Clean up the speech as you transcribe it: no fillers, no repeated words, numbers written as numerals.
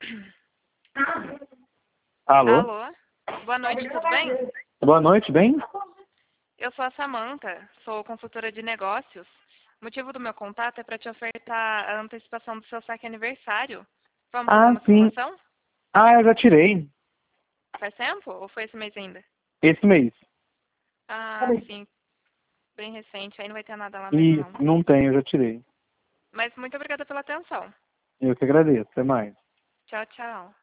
Alô? Alô? Boa noite, tudo bem? Boa noite, bem? Eu sou a Samantha, sou consultora de negócios. O motivo do meu contato é para te ofertar a antecipação do seu saque aniversário. Vamos fazer uma Sim. simulação? Eu já tirei. Faz tempo ou foi esse mês ainda? Esse mês. Sim, bem recente, aí não vai ter nada lá mesmo E não. não tem, eu já tirei. Mas muito obrigada pela atenção. Eu que agradeço. Até mais. Tchau, tchau.